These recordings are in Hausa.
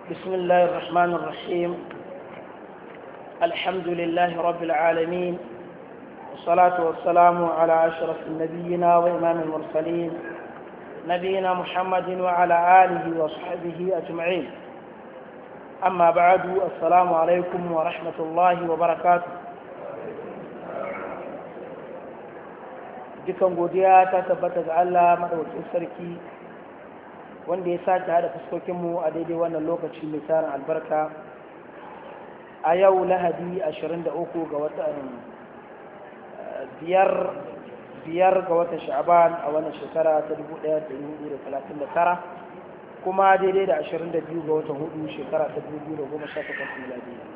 بسم الله الرحمن الرحيم. الحمد لله رب العالمين، والصلاة والسلام على أشرف النبيين وإمام المرسلين نبينا محمد وعلى آله وصحبه أجمعين. أما بعد، السلام عليكم ورحمة الله وبركاته. dukan godiya ta tabbata ga Allah madaukakin sarki wanda ya sake hada fuskokinmu a daidai wannan lokaci mai tarin albarka a yau Lahadi 23 ga watan biyar ga watan Sha'ban a wannan shekara ta 1439 kuma daidai da 22 ga watan hudu shekara ta 2018 miladiya.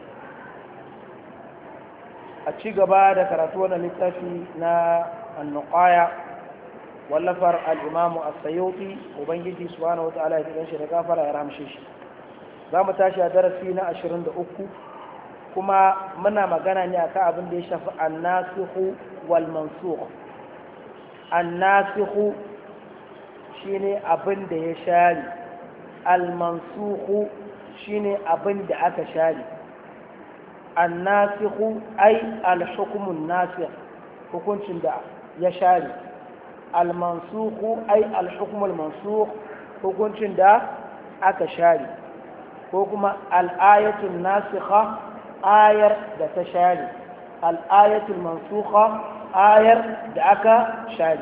A ci gaba da karatu wannan littafi na النقايا واللفر الإمام السيوطي وبنجي سبحانه وتعالى يتنشي رقافر يرام شيشي زام تاشي درسينا 23 كما منا مغانا نياكا أبن دي شفع الناسخ والمنسوخ. الناسخ شيني أبن دي شاري، المنسوخ شيني أبن دي أكا شاري. الناسخ أي الحكم الناسخ hukuncin da ya share, almansuku ai alhukumul mansuk hukuncin da aka share, ko kuma al'ayatul nasikha ayar da ta share, al'ayatul mansukha ayar da aka share.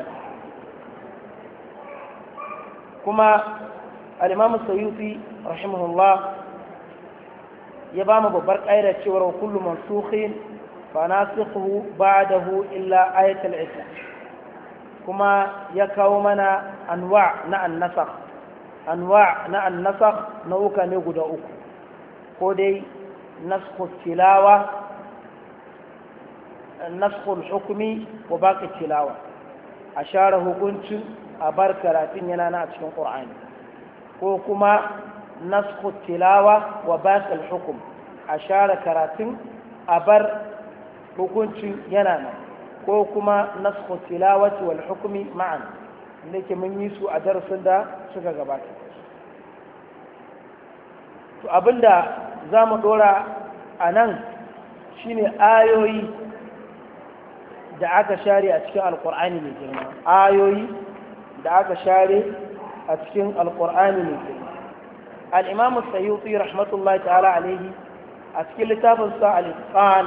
Kuma al-imam Sayyuti rahimahullah ya ba mu babbar ƙa'idar cewar kullu mansukhin فناسخه بعده إلا آية العتق. كما يكومنا أنواع النسخ نوكا نقود أكو كودي نسخ التلاوة، نسخ الحكم وباقي التلاوة. أشاره كنت أبار كراتين ينانا أتشكي القرآن. كوكما نسخ التلاوة وباقي الحكم أشار كراتين أبار hukuncin yana nan, ko kuma naskhu tilawati wal hukmi ma'an, inda ke mun yi su a darasin da suka gabata. To abinda za mu dora a nan shine ayoyi da aka share a cikin alkur'ani mai girma, ayoyi da aka share a cikin alkur'ani mai girma. Al-imam Sayyuti rahmatullahi ta'ala alaihi a cikin littafinsa al-Itqan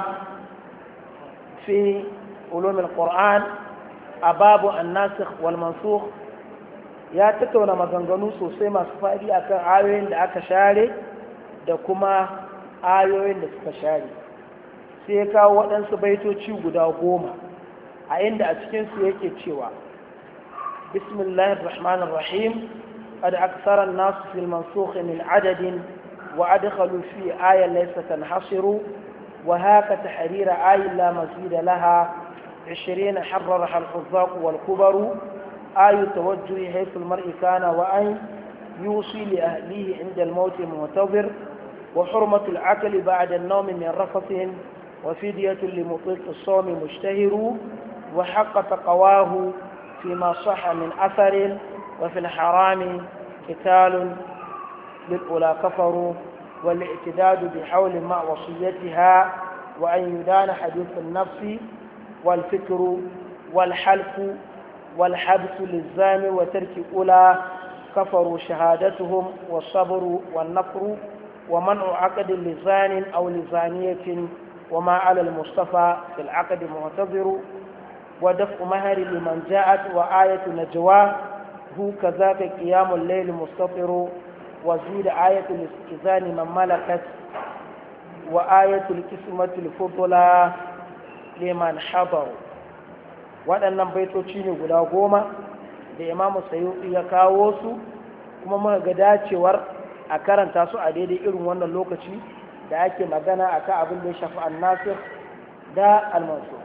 في علوم القرآن أباب الناسخ والمنسوخ ya tattauna maganganu sosai masu faɗi akan ayoyin da aka share da kuma ayoyin da suka share. Sai ya kawo waɗansu baitoci guda 10 a inda a cikinsu yake cewa bismillahir rahmanir rahim qad aksara an-nas fil mansukh min adadin wa adkhalu fi ayatin laysa tanhasiru وهاك تحرير آي لا مزيد لها 20 حررها الحذاق والكبر. آي توجه حيث المرء كان وأن يوصي لأهليه عند الموت منتظر. وحرمة العقل بعد النوم من رفث وفدية لمطيق الصوم مشتهر. وحق تقواه فيما صح من أثر وفي الحرام قتال للأولى كفروا. والاعتداد بحول مع وصيتها وأن يدان حديث النفس والفكر والحلف والحبس للزاني وترك أولى كفروا شهادتهم والصبر والنفر. ومنع عقد لزان أو لزانية وما على المصطفى في العقد معتذر. ودفع مهر لمن جاءت وآية نجواه هو كذاك قيام الليل مستطر. وزيد آية الاستئذان من ملكت وآية القسمة الفضلى liman habaru. waɗannan baitoci ne guda 10 da Imamu Sayyuti ya kawo su, kuma muka ga dacewar a karanta su a daidai irin wannan lokaci da ake magana akan abin da ya shafi an-nasikh da al-mansukh.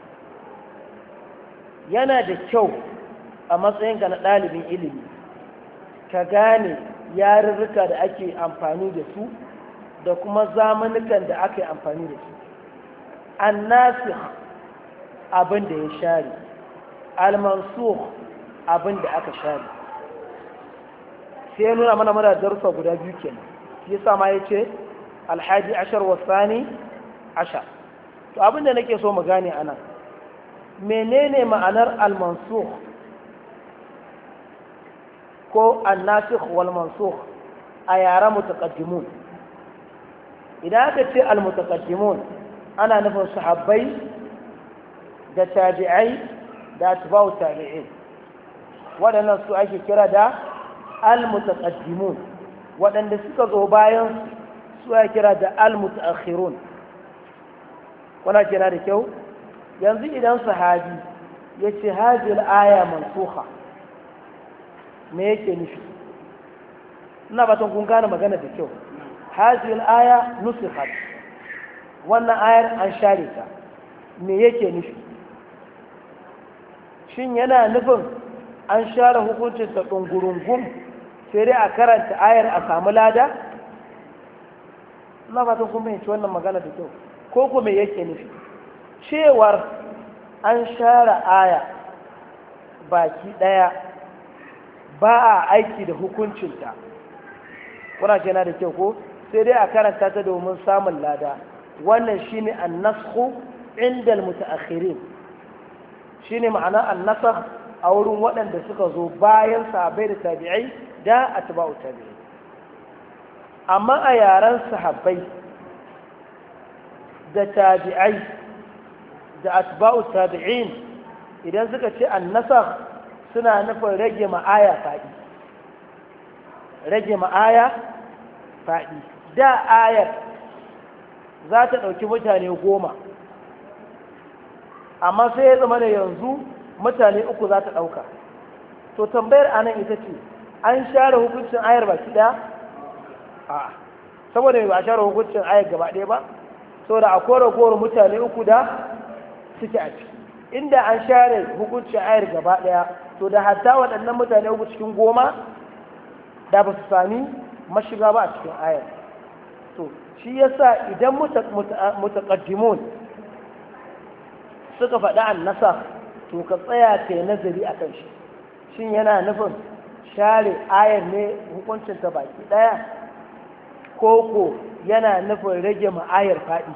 Yana da kyau a matsayinka na ɗalibin ilimi ka gane yarurruka da ake amfani da su da kuma zamanukan da aka yi amfani da su. An-nasikh abin da ya share, al-mansukh abin da aka share. sai nuna mana darussa guda biyu kenan. yasa ma yace alhadi ashar wa thani ashar. to abinda nake so mu gane anan menene ma'anar al-mansukh ko an-nasikh wal mansukh a yaren mutaqaddimun? idan aka ce al-mutaqaddimun ana nufin sahabbai da tabi'ai da atba'u tabi'in, waɗannan su ake kira da al-mutaqaddimun. waɗanda suka zo bayan su ake kira da al-mutaakhirun. kuna kira da kyau? yanzu idan sahabi ya ce hajjil aya mansukha me yake nufi? ina batun kun gane magana da kyau. hajjil aya nusikhat, wannan ayar an share ta, me yake nufi? shin yana nufin an share hukuncin ta ɗungurungun sai dai a karanta ayar a samu lada? ina batun kun fahimci wannan magana da kyau. ko kuma yake nufi cewar an share aya baki ɗaya ba a aiki da hukuncinta, kuna kenan da kyau ko sai dai a karanta ta domin samun lada? wannan shine an-nasakh inda al-mutaakhirin, shine ma'ana an-nasakh a wurin waɗanda suka zo bayan sahabbai da tabi'ai da atba'u tabi'ai. amma a yaren sahabbai da tabi'ai da atba'u tabi'in idan suka ce an-nasakh suna nufin rage ma'aya faɗi, rage ma'aya faɗi. da ayar za ta ɗauki mutane 10, amma sai ya zama da yanzu mutane 3 za ta ɗauka. to tambayar anan ita ce an share hukuncin ayar baki ɗaya? a saboda ba a share hukuncin ayar gaba ɗaya ba, saboda a kore mutane 3 da suke a ciki. inda an share hukuncin ayar gaba ɗaya to da hatta waɗannan mutane 3 cikin 10 da ba su sami mashiga ba a cikin ayar. to shi yasa idan mutaqaddimun suka faɗi an-nasakh to ka tsaya kai nazari akan shi, shin yana nufin share ayar ne hukuncin ta baki ɗaya, ko yana nufin rage ma ayar faɗi?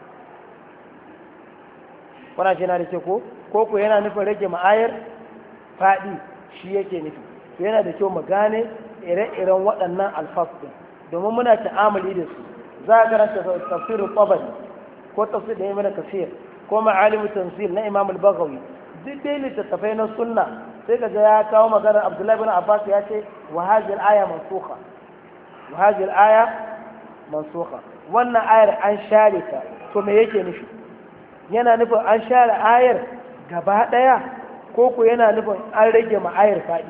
kuna ce na da ke ko yana nufin rage ma ayar faɗi shi yake nufi? to yana da kyau mu gane ire-iren waɗannan alfaf ɗin domin muna ta'amali da su. za a karanta tafsirin tabari ko tafsir da ibn kasir ko ma'alimu tanzil na imam al-baghawi, duk dai littattafai na sunna sai kaga ya kawo maganar abdullahi bin abbas ya ce wa hadhihi al-aya mansukha, wa hadhihi al-aya mansukha, wannan ayar an share ta. to me yake nufi? yana nufin an share ayar gaba daya ko yana nufin an rage ma ayar fadi?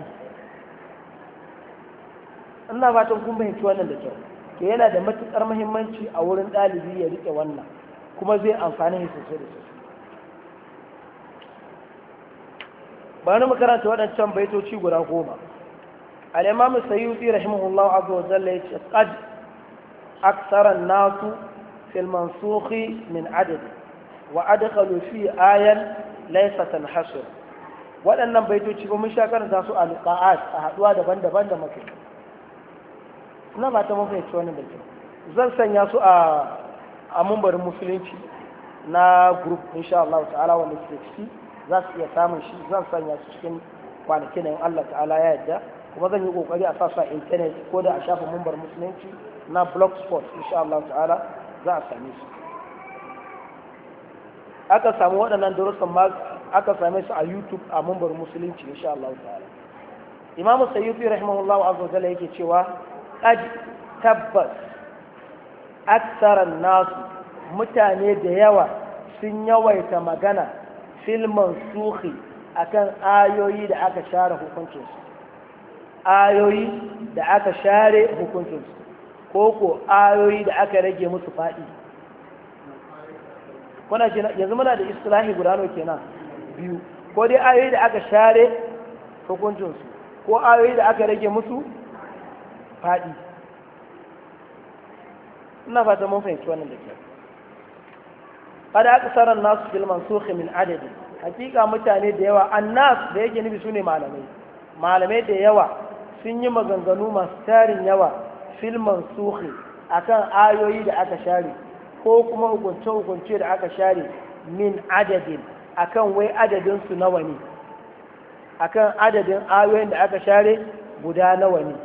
ina fatan kun fahimci wannan da kyau. ke yana da matuƙar muhimmanci a wurin ɗalibi ya riƙe wannan, kuma zai amfani shi sosai da sosai. bari mu karanta waɗancan baitoci guda 10. al-imam sayyidi rahimahullahu azza wa jalla yace qad aktsara an-nasu fil mansukhi min adad wa adkhalu fi ayan laysa tanhasir. waɗannan baitoci ba mun sha karanta su a liqa'at a haɗuwa daban-daban da muke. ina ba ta mafi wannan da kyau. zan sanya su a mumbarin musulunci na group insha Allah ta'ala wanda suke ciki za su iya samun shi. zan sanya su cikin kwanaki na yin Allah ta'ala ya yadda, kuma zan yi kokari a sa su a internet ko da a shafin mumbar musulunci na blogspot insha Allah ta'ala za a same su. aka samu waɗannan darussan ma aka same su a YouTube a mumbar musulunci insha Allah ta'ala. Imam Sayyidi rahimahullahu azza wa jalla yake cewa qad tabbas aksaran nasu mutane da yawa sun yawaita magana fil mansukhi akan ayoyi da aka share hukuncinsu, ayoyi da aka share hukuncinsu ko ayoyi da aka rage musu faɗi. kuna ce yanzu muna da istilahi guda nawa kenan? 2. ko dai ayoyi da aka share hukuncinsu ko ayoyi da aka rage musu faɗi. ina fata mun fahimci wannan da kyau. kada aka sarar nasu fil mansukh min adadi, hakika mutane da yawa, annas da yake nufi sune malamai da yawa sun yi maganganu masu tarin yawa fil mansukh akan ayoyi da aka share ko kuma hukunce-hukunce da aka share min adadin akan wai adadin su nawa ne, akan adadin ayoyin da aka share guda nawa ne.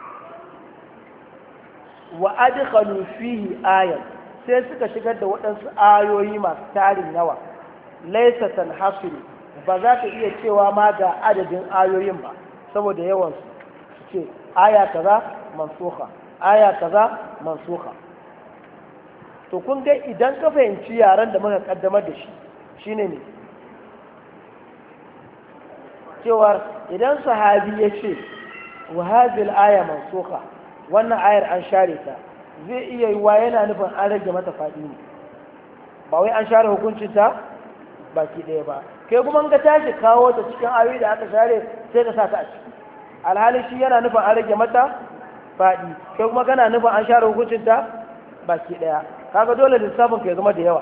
wa adkhalu fihi ayat sai suka shigar da waɗansu ayoyi masu tarin yawa laysa tanhasir ba za ka iya cewa ma ga adadin ayoyin ba saboda yawan su ce aya kaza mansukha aya kaza mansukha. to kun ga idan ka fahimci yaran da muka kaddamar da shi shine ne cewar idan sahabi ya ce wa hadhihi al-aya mansukha wannan ayar an share ta zai iya yiwa yana nufin an rage mata faɗi ne ba wai an share hukuncin ta baki ɗaya ba. kai kuma ga tashi kawo ta cikin ayoyi da aka share sai ka sa ta a ciki alhali shi yana nufin an rage mata faɗi kai kuma kana nufin an share hukuncin ta baki ɗaya kaga dole lissafin ka ya zama da yawa.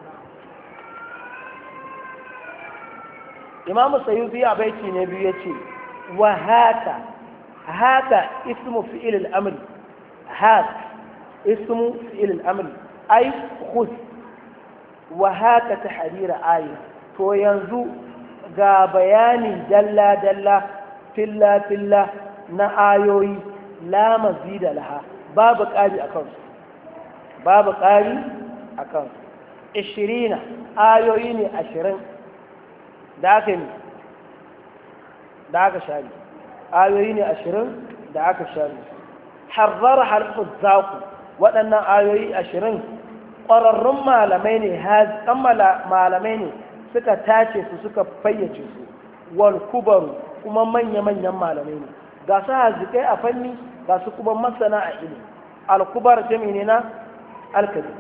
imamu sayyidi a baiti ne biyu ya ce wa haka ismu fi'il al-amri haka ismu fi'il al-amri ai khudh wa haka tahrira ayi to yanzu ga bayani dalla dalla filla filla na ayoyi la mazida laha babu ƙari akan su babu ƙari akan su 20 ayoyi ne 20 da aka yi da aka share ayoyi ne 20 da aka share harzar harfin zaku waɗannan ayoyi 20 ƙwararrun malamai ne malamai ne suka tace su suka fayyace su wal kubaru kuma manya-manyan malamai ne ga su hazikai a fanni ga su kuma masana a ilimi al-kubar jami ne na alkazi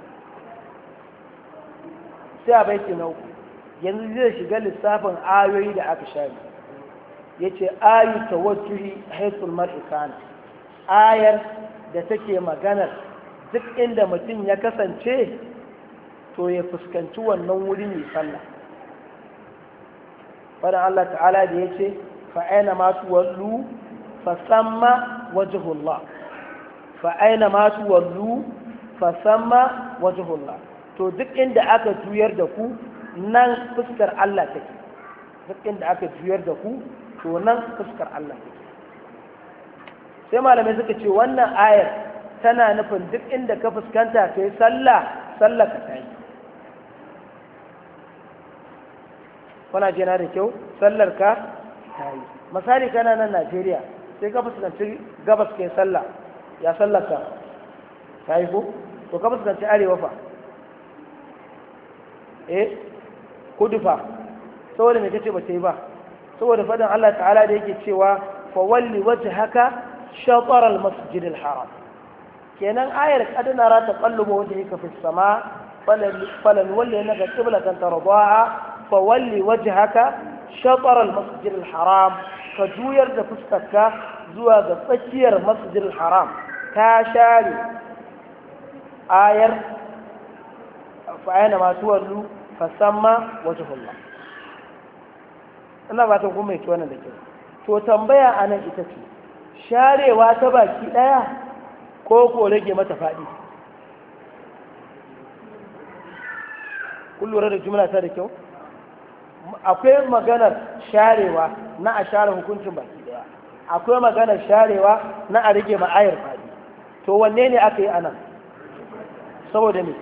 sai a baiti na uku yanzu zai shiga lissafin ayoyi da aka share ya ce ayu tawajjuhi haithul mar'i kana ayar da take maganar duk inda mutum ya kasance to ya fuskanci wannan wuri mai sallah fadan Allah ta'ala da ya ce fa'aina ma tuwallu fasamma wajhullah fa'aina ma tuwallu fasamma wajhullah to duk inda aka juyar da ku nan fuskar Allah take duk inda aka juyar da ku to nan fuskar Allah take sai malamai suka ce wannan ayar tana nufin duk inda ka fuskanta kai sallah ka tayi kuna jina da kyau sallar ka tayi misali kana nan Najeriya sai ka fuskanci gabas kai sallah ya sallar ka tayi ko to ka fuskanci arewa fa kudu fa saboda me kace ba ta yi ba saboda faɗin Allah ta'ala da yake cewa fa walli wajhaka shatr al-masjid al-haram kenan ayar qad nara taqallubu wajhika fi as-sama falan walli naka qiblatan tardaha fa walli wajhaka shatr al-masjid al-haram ka juyar da fuskarka zuwa ga tsakiyar masjid al-haram ta share ayar fa ayna ma tuwallu fasamma wajhullah ina ba ta kuma yi wannan da kyau to tambaya anan ita ce sharewa ta baki daya ko rage mata fadi kun lura da jumla ta da kyau akwai maganar sharewa na a share hukuncin baki daya akwai maganar sharewa na a rage ma'ayar fadi to wanne ne aka yi anan saboda me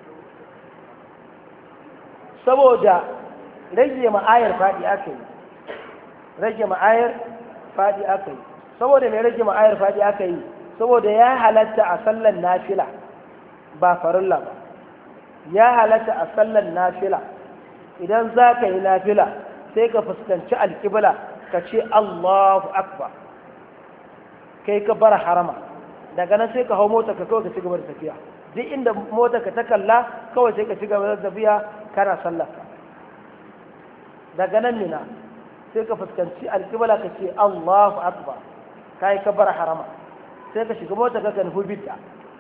saboda rage ma'ayar faɗi aka yi rage ma'ayar faɗi aka yi saboda mai rage ma'ayar faɗi aka yi saboda ya halatta a sallan nafila ba farilla ba ya halatta a sallan nafila idan za ka yi nafila sai ka fuskanci alƙibla ka ce Allahu akbar kai ka bar harama daga nan sai ka hau mota ka kawai ka ci gaba da tafiya duk inda mota ka ta kalla kawai sai ka ci gaba da tafiya kana sallarka daga nan nina sai ka fuskanci alƙibla ka ce Allahu akbar kai ka bar harama sai ka shiga mota ka nufi bidda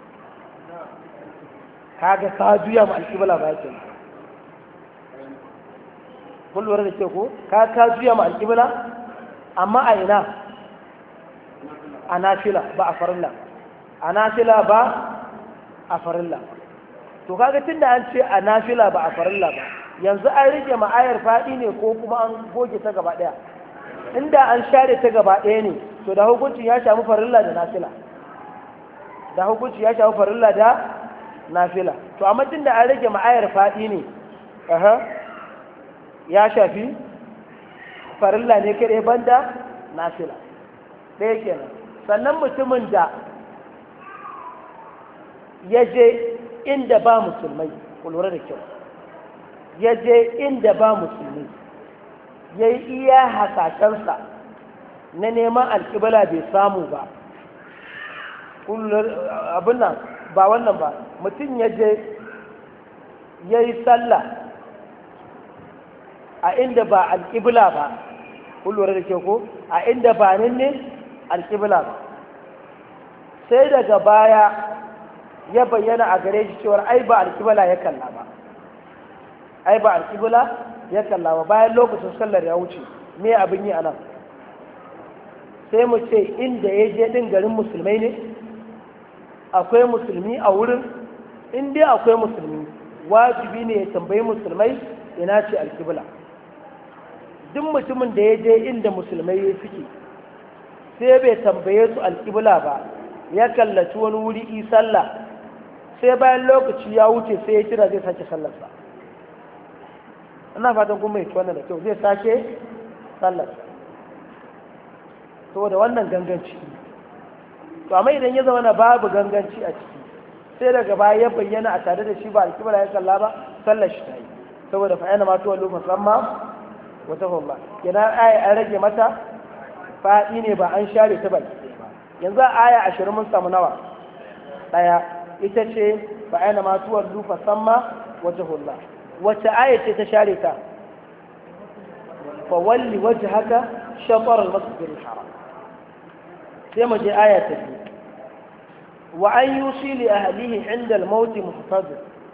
kaga ka juya ma alƙibla ba yake kun lura da ke ko ka juya ma alƙibla amma a ina a nafila ba a farilla a nafila ba a farilla ba. To kaga tunda an ce a nafila ba a farilla ba, yanzu an rike ma'ayar faɗi ne ko kuma an goge ta gaba ɗaya? Inda an share ta gaba ɗaya ne, to da hukuncin ya shafi farilla da nafila, da hukuncin ya shafi farilla da nafila. To amma tunda an rage ma'ayar faɗi ne, ya shafi farilla ne kaɗai banda nafila. ɗaya kenan. Sannan mutumin da ya je inda ba musulmai, ku lura da kyau, ya je inda ba musulmai, ya yi iya hasashensa na neman alƙibla bai samu ba, abin nan ba wannan ba, mutum ya je ya yi sallah a inda ba alƙibla ba, ku lura da kyau ko, a inda ba nan ne alƙibla ba, sai daga baya ya bayyana a gare shi cewar ai ba alƙibla ya kalla ba, ai ba alƙibla ya kalla ba, bayan lokacin sallar ya wuce, me abin yi a nan? sai mu ce inda ya je ɗin garin musulmai ne, akwai musulmi a wurin. In dai akwai musulmi, wajibi ne ya tambayi musulmai ina ce alƙibla. duk mutumin da ya je inda musulmai ya suke sai bai tambaye su alƙibla ba, ya kallaci wani wuri sallah, sai bayan lokaci ya wuce sai ya kira zai sake sallarsa. ina fatan kuma ya wannan da kyau, zai sake sallarsa saboda wannan ganganci. to amma idan ya zama na babu ganganci a ciki, sai daga baya ya bayyana a tare da shi ba alƙibla ya kalla ba, sallar shi ta yi, saboda fa'ina ma tuwa lufa samma wata hulma. kenan aya an rage mata faɗi ne, ba an share ta baki ba. yanzu a aya 20 mun samu nawa? ɗaya, ita ce fa'ina ma tuwa lufa samma wata hulma. wacce aya ce ta share ta? fa walli wajhaka shatr al-masjid al-haram. sai mu je aya ta biyu, wa an yusi li ahlihi inda al-maut muhtadir.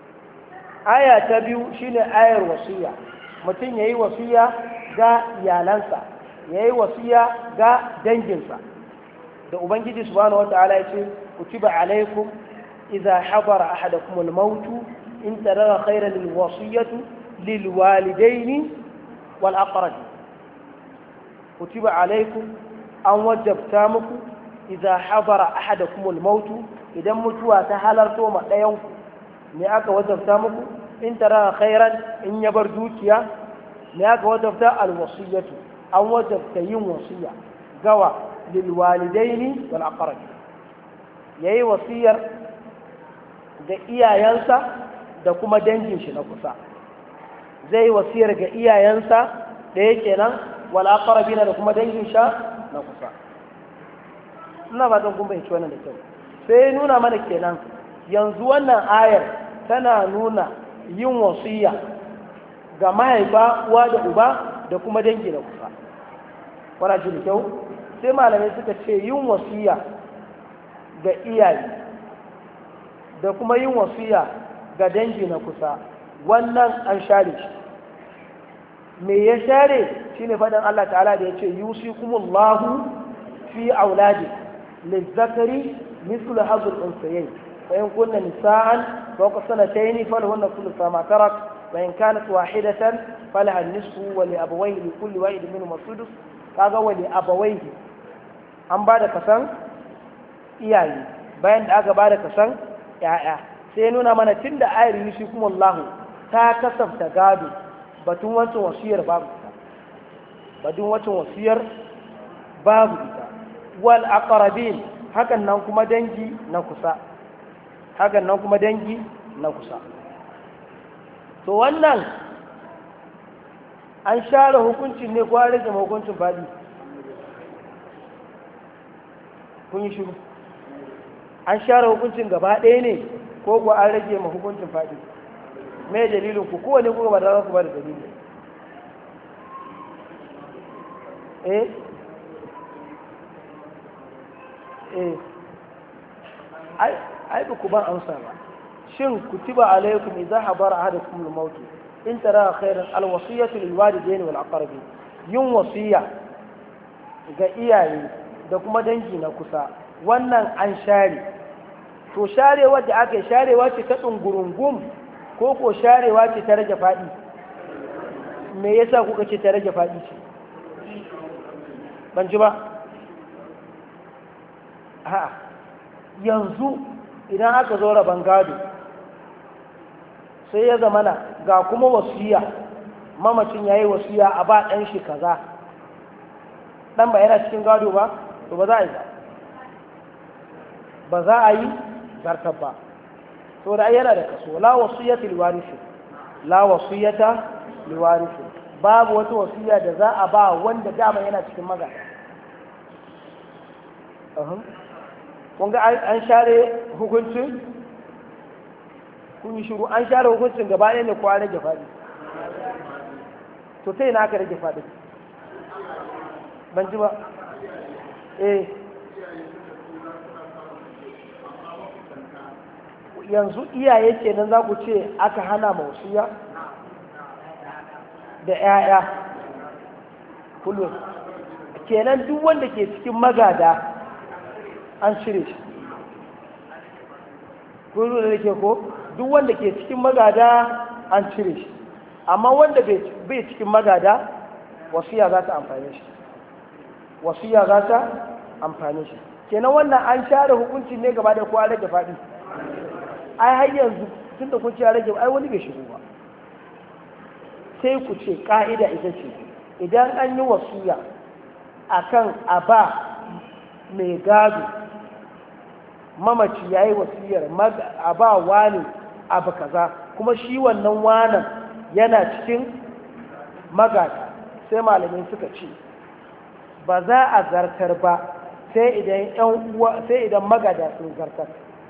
aya ta biyu shine ayar wasiya, mutum yayi wasiya ga iyalansa, yayi wasiya ga danginsa. da ubangiji subhanahu wataala yace kutiba alaikum idza hadara ahadakum al-maut in tarara khayran lil-wasiyatu lil-walidayn wal-aqrabin. kutiba alaikum, an wajabta muku idza hadara ahadakum al-maut, idan mutuwa ta halarto ma ɗayan ku, ne aka wajabta muku? in tara khairan, in ya bar dukiya, ne aka wajabta al-wasiyatu, an wajabta yin wasiya gawa lil walidaini wal aqrabin, yayi wasiyar ga iyayensa da kuma dangin shi na kusa. zai wasiyar ga iyayensa da yake nan, wal aqrabin da kuma dangin sha na kusa. ina ba don kun bai wannan da kyau. sai nuna mana kenan yanzu wannan ayar tana nuna yin wasiya ga mahaifa, uwa da uba da kuma dangi na kusa. wana ji da kyau. sai malamai suka ce yin wasiya ga iyaye da kuma yin wasiya ga dangi na kusa, wannan an share shi. me ya share? shine faɗin Allah ta'ala da ya ce yusikumullahu fi auladi lizzakari mislu hazul unsayayn fa in kunna nisaan fawqa sanatayn falahunna thuluthu ma tarak wa in kanat wahidatan falaha an-nisfu wa li abawayhi li kulli wahidin minhum as-sudus. kaga wa li abawayhi an ba da kasan iyaye bayan da aka ba da kasan ya'ya. sai nuna mana tunda ayar yusikumullahu ta kasafta gado, batun wancan wasiyar babu ita, batun wancan wasiyar babu ita. wal aqrabin, hakan nan kuma dangi na kusa, hakan nan kuma dangi na kusa. to wannan an share hukuncin ne ko an rage hukuncin fadi? kun yi shiru. an share hukuncin gaba ɗaya ne ko kuwa an rage ma hukuncin fadi? me dalilin ku? kowane kuka ba da za ku ba da dalili. ai ba ku ban amsa ba. shin kutiba alaikum idza habara ahadakum al-maut in tara khairan al-wasiyatu lil walidayn wal aqrabin. yin wasiya ga iyaye da kuma dangi na kusa, wannan an share to sharewa da aka yi sharewa ce ta ɗungurungum ko sharewa ce ta rage faɗi? Me yasa kuka ce ta rage faɗi ce? Ban ji ba. ha yanzu idan aka zo rabon gado sai ya zamana ga kuma wasiya, mamacin ya yi wasiya a ba ɗan shi kaza, ɗan ba yana cikin gado ba, to ba za a yi ba za a yi zartar ba, to da yana da kaso. La wasiyata liwarisi, la wasiyata liwarisi, babu wata wasiya da za a ba wanda dama yana cikin magana. kun ga an share hukuncin, kun yi shiru, an share hukuncin gaba ɗaya ne ko an rage faɗi? to sai na aka rage faɗi? ban ji ba. Yanzu iyaye kenan za ku ce aka hana mausiya da 'ya'ya kullum kenan duk wanda ke cikin magada an cire shi, kullum da ke ko duk wanda ke cikin magada an cire shi, amma wanda bai cikin magada wasiya za ta amfane shi, wasiya za ta amfane shi. Kenan wannan an share hukuncin ne gaba da kowa rage faɗi. Ai har yanzu tun da kun ce rage, ai wani bai shigo ba. Sai ku ce ka'ida ita ce idan an yi wasiya akan a ba mai gado, mamaci ya yi wasiyar a ba wani abu kaza, kuma shi wannan wanan yana cikin magada, sai malamai suka ce ba za a zartar ba sai idan magada sun zartar,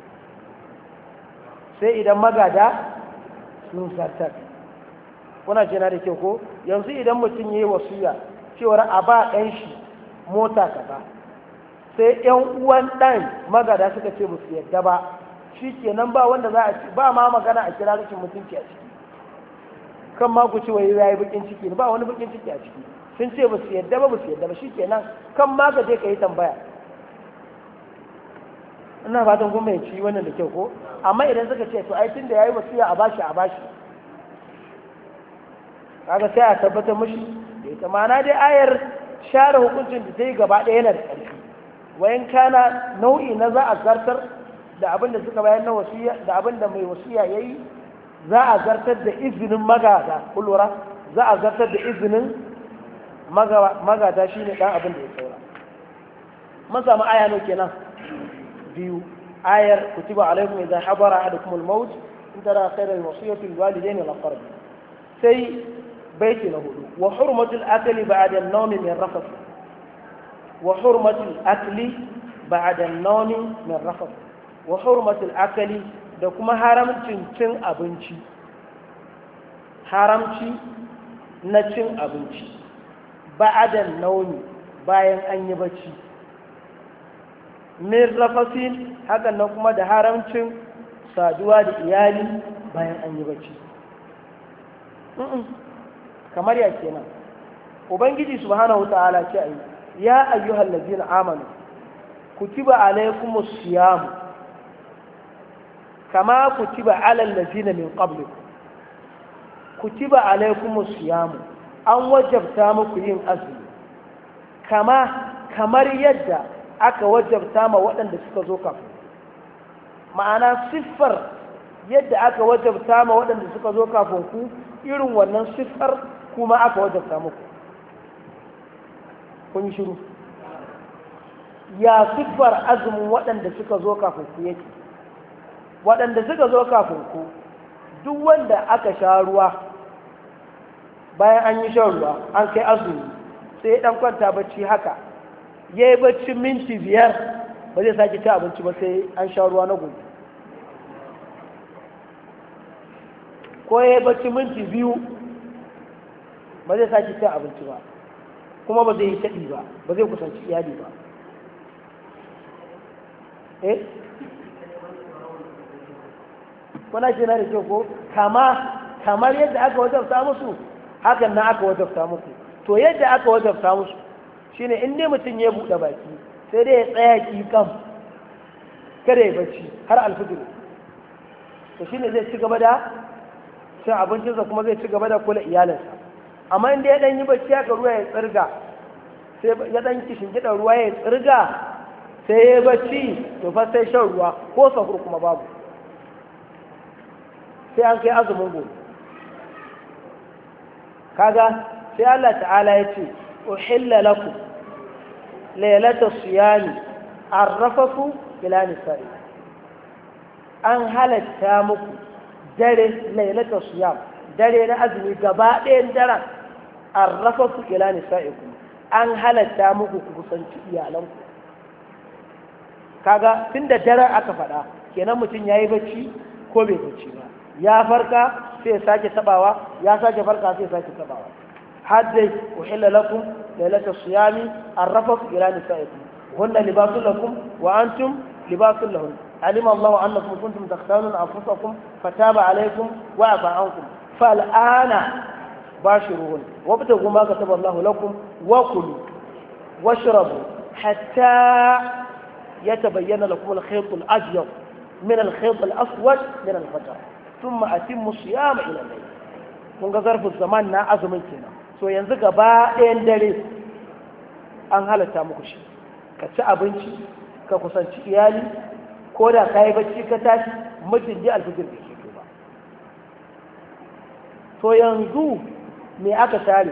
sai idan magada sun zartar. Kuna jina da kyau ko? Yanzu idan mutum ya yi wasiya cewar a ba ɗan shi mota kaza, sai ‘yan uwan ɗan magada suka ce ba su yadda ba, shi kenan ba wanda za a ci, ba ma magana a kira rashin mutunci a ciki, kan ma ku ci wai ya yi bakin ciki, ba wani bakin ciki a ciki, sun ce ba su yadda ba, ba su yadda ba, shi kenan kan ma ka je ka yi tambaya. Ina fatan kuma ya ci wannan da kyau ko? Amma idan suka ce to ai tun da ya yi wasiya a bashi kaga sai a tabbatar mashi da ita. Ma'ana dai ayar share hukuncin da ta yi gaba ɗaya yana da ƙarfi, wayan kana nau'i na za a zartar da abin da suka bayan na wasiya da abin da mai wasiya ya yi, za a zartar da izinin magada, kullura za a zartar da izinin magada shi ne ɗan abin da ya saura. mun samu aya nau kenan biyu. ayar kutiba alaikum idan habara ahadukum al-maut in tara khayran wasiyatu lil walidayni wal aqrabin. sai baiti na hudu, wa hurmatul akli ba'da an-nawm min rafath, wa hurmatul akli ba'da an-nawm min rafath, wa hurmatul akli da kuma haramcin cin abinci, haramci na cin abinci ba'da an-nawm bayan an yi bacci, min rafasin hakan nan kuma da haramcin saduwa da iyali bayan an yi bacci. kamar ya kenan ubangiji subhanahu ta'ala ce ayi ya ayyuhal ladina amanu kutiba alaykumus siyam kama kutiba alal ladina min qablikum, kutiba alaykumus siyam an wajabta muku yin azumi kamar yadda aka wajabta ma waɗanda suka zo kafin. Ma'ana siffar yadda aka wajabta ma waɗanda suka zo kafin ku, irin wannan siffar kuma aka wajabta muku. kun yi shiru. Ya siffar azumin waɗanda suka zo kafin ku yake? Waɗanda suka zo kafin ku, duk wanda aka sha ruwa, bayan an yi shan ruwa an kai azumi, sai ɗan kwanta bacci haka, ya yi bacci minti 5 ba zai sake ci abinci ba sai an sha ruwa na gobe, ko ya yi bacci minti 2 ba zai sake ci abinci ba, kuma ba zai yi taɗi ba, ba zai kusanci iyali ba. kuna ce na da kyau ko? kamar yadda aka wajabta musu hakan na aka wajabta muku. To yadda aka wajabta musu shine in dai mutum ya buɗe baki sai dai ya tsaya ƙiƙam kada ya bacci har alfijir to shine zai ci gaba da cin abincinsa kuma zai ci gaba da kula iyalinsa. Amma inda ya dan yi bacci haka ruwa ya tsirga sai ya dan kishin gida ruwa ya tsirga sai ya bacci to fa sai shan ruwa ko sahur kuma babu sai an kai azumin gobe. kaga sai Allah ta'ala ya ce uhilla lakum laylata siyami arrafafu ila nisa'i an halatta muku dare laylata siyam dare na azumi gaba ɗayan daren arrafafu ila nisa'ikum an halatta muku ku kusanci iyalanku. kaga tunda daren aka faɗa kenan mutum yayi bacci ko bai bacci ba ya farka sai ya sake tabawa ya sake farka sai ya sake tabawa hadda uhilla lakum laylata siyami arrafaq ila nisaikum hunna libasun lakum wa antum libasun lahun alima Allahu annakum kuntum takhtanuna anfusakum fataba alaykum wa afa ankum fal'ana bashiruhun wabtagu ma kataba Allahu lakum wa kulu washrabu hatta yatabayyana lakum al-khayt al-abyad min al-khayt al-aswad min al-fajr ثم أتم الصيام إلى الليل. kun ga zarfin zaman na azumin kenan so yanzu gaba ɗayan dare an halatta muku shi ka ci abinci ka kusanci iyali ko da ka yi bacci ka tashi mutum ji alfijir da ke ba to yanzu me aka tare